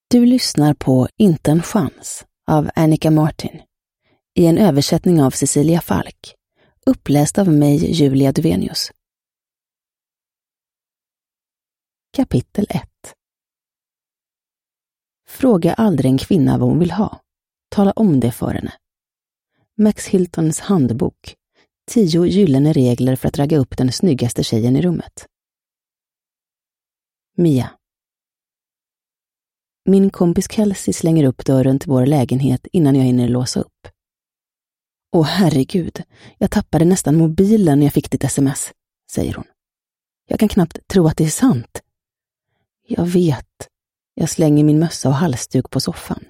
Du lyssnar på Inte en chans av Annika Martin i en översättning av Cecilia Falk, uppläst av mig, Julia Duvenius. Kapitel 1. Fråga aldrig en kvinna vad hon vill ha. Tala om det för henne. Max Hiltons handbok. 10 gyllene regler för att ragga upp den snyggaste tjejen i rummet. Mia. Min kompis Kelsey slänger upp dörren till vår lägenhet innan jag hinner låsa upp. Åh herregud, jag tappade nästan mobilen när jag fick ditt sms, säger hon. Jag kan knappt tro att det är sant. Jag vet. Jag slänger min mössa och halsduk på soffan.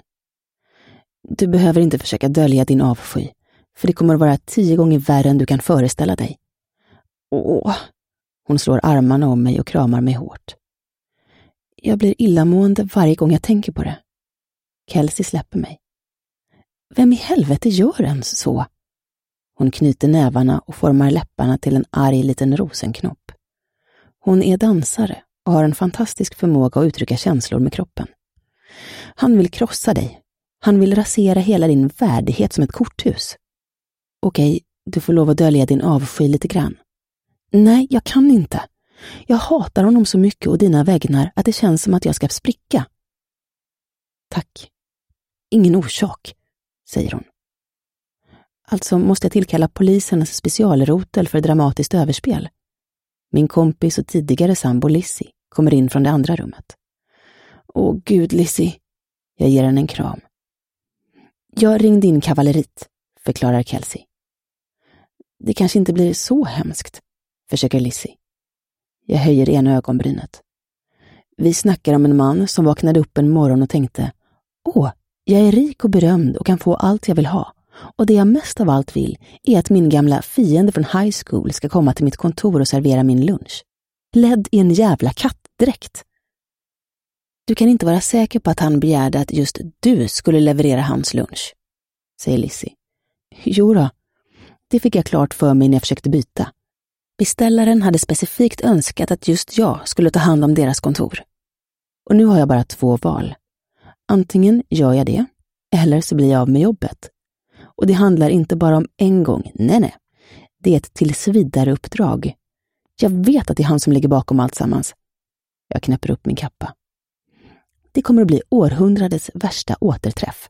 Du behöver inte försöka dölja din avsky, för det kommer att vara 10 gånger värre än du kan föreställa dig. Åh! Hon slår armarna om mig och kramar mig hårt. Jag blir illamående varje gång jag tänker på det. Kelsey släpper mig. Vem i helvete gör ens så? Hon knyter nävarna och formar läpparna till en arg liten rosenknopp. Hon är dansare och har en fantastisk förmåga att uttrycka känslor med kroppen. Han vill krossa dig. Han vill rasera hela din värdighet som ett korthus. Okej, du får lov att dölja din avsky lite grann. Nej, jag kan inte. Jag hatar honom så mycket och dina vägnar att det känns som att jag ska spricka. Tack. Ingen orsak, säger hon. Alltså måste jag tillkalla polisens specialrotel för dramatiskt överspel. Min kompis och tidigare sambo Lizzie kommer in från det andra rummet. Åh gud, Lizzie. Jag ger henne en kram. Jag ringde in kavalleriet, förklarar Kelsey. Det kanske inte blir så hemskt, försöker Lizzie. Jag höjer ena ögonbrynet. Vi snackar om en man som vaknade upp en morgon och tänkte: åh, jag är rik och berömd och kan få allt jag vill ha. Och det jag mest av allt vill är att min gamla fiende från high school ska komma till mitt kontor och servera min lunch. Ledd i en jävla kattdräkt. Du kan inte vara säker på att han begärde att just du skulle leverera hans lunch, säger Lizzie. Jo då, det fick jag klart för mig när jag försökte byta. Beställaren hade specifikt önskat att just jag skulle ta hand om deras kontor. Och nu har jag bara 2 val. Antingen gör jag det, eller så blir jag av med jobbet. Och det handlar inte bara om en gång, nej. Det är ett tillsvidare uppdrag. Jag vet att det är han som ligger bakom allt sammans. Jag knäpper upp min kappa. Det kommer att bli århundradets värsta återträff.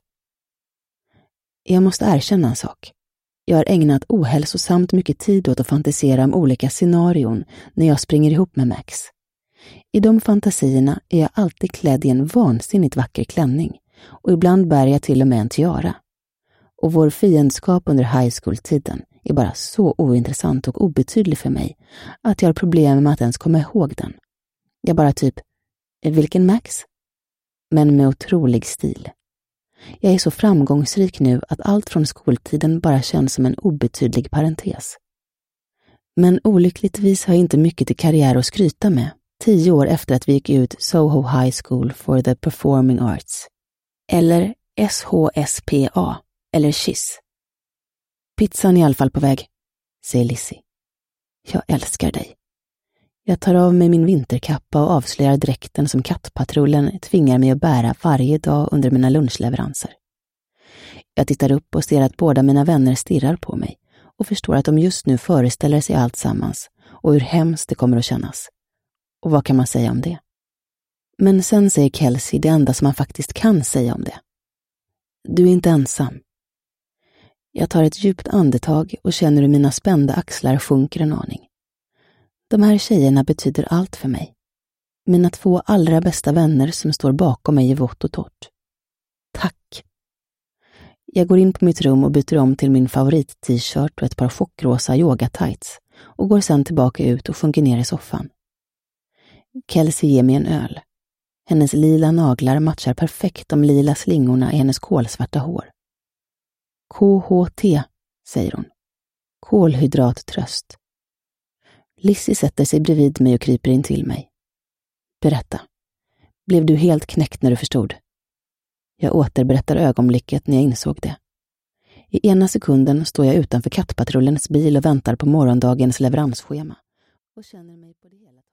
Jag måste erkänna en sak. Jag har ägnat ohälsosamt mycket tid åt att fantisera om olika scenarion när jag springer ihop med Max. I de fantasierna är jag alltid klädd i en vansinnigt vacker klänning och ibland bär jag till och med en tiara. Och vår fiendskap under high school-tiden är bara så ointressant och obetydlig för mig att jag har problem med att ens komma ihåg den. Jag bara typ, vilken Max? Men med otrolig stil. Jag är så framgångsrik nu att allt från skoltiden bara känns som en obetydlig parentes. Men olyckligtvis har jag inte mycket till karriär att skryta med 10 år efter att vi gick ut Soho High School for the Performing Arts. Eller SHSPA, eller KISS. Pizzan är i alla fall på väg, säger Lizzie. Jag älskar dig. Jag tar av mig min vinterkappa och avslöjar dräkten som kattpatrullen tvingar mig att bära varje dag under mina lunchleveranser. Jag tittar upp och ser att båda mina vänner stirrar på mig och förstår att de just nu föreställer sig allt sammans och hur hemskt det kommer att kännas. Och vad kan man säga om det? Men sen säger Kelsey det enda som man faktiskt kan säga om det. Du är inte ensam. Jag tar ett djupt andetag och känner hur mina spända axlar sjunker en aning. De här tjejerna betyder allt för mig. Mina 2 allra bästa vänner som står bakom mig i vått och torrt. Tack. Jag går in på mitt rum och byter om till min favorit-t-shirt och ett par chockrosa yoga-tights och går sedan tillbaka ut och sjunker ner i soffan. Kelsey ger mig en öl. Hennes lila naglar matchar perfekt de lila slingorna i hennes kolsvarta hår. KHT, säger hon. Kolhydrattröst. Lizzie sätter sig bredvid mig och kryper in till mig. Berätta. Blev du helt knäckt när du förstod? Jag återberättar ögonblicket när jag insåg det. I ena sekunden står jag utanför kattpatrullens bil och väntar på morgondagens leveransschema. Och känner mig på det hela